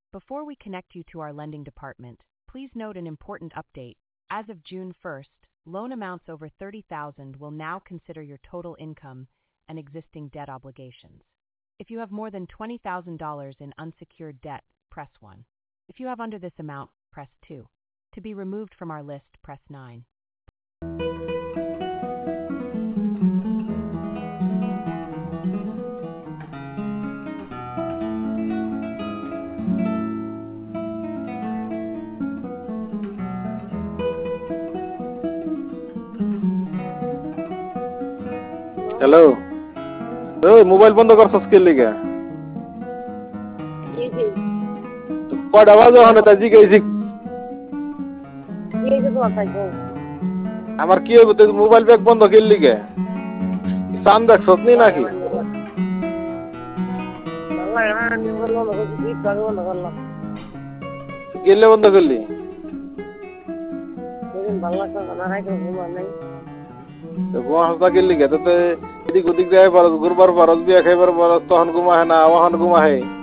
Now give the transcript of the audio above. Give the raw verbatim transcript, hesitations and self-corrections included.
Before we connect you to our lending department, please note an important update. As of June first, loan amounts over thirty thousand dollars will now consider your total income and existing debt obligations. If you have more than twenty thousand dollars in unsecured debt, press one. If you have under this amount, press two. To be removed from our list, press nine. Hello ওই mobile বন্ধ করছস কে লিগা জি জি কয়টা বাজে ওখানে তা জিগাইছি এই যে তো আতাই গো আমার কি হইব তুই মোবাইল ব্যাগ বন্ধ কে লিগা সান দেখছস নি নাকি আল্লাহ আমি বললাম না কি কাজ বন্ধ করলাম গেলে বন্ধ করলি সেদিন ভালো লাগতো না রাইতে ঘুমা নাই তো গোয়া হাসা গেলি গে তো এদিক ওদিক যায় পারস ঘুরবার পারস বিয়া খাইবার পারস তখন ঘুমা হয় না ওখান ঘুমা হয়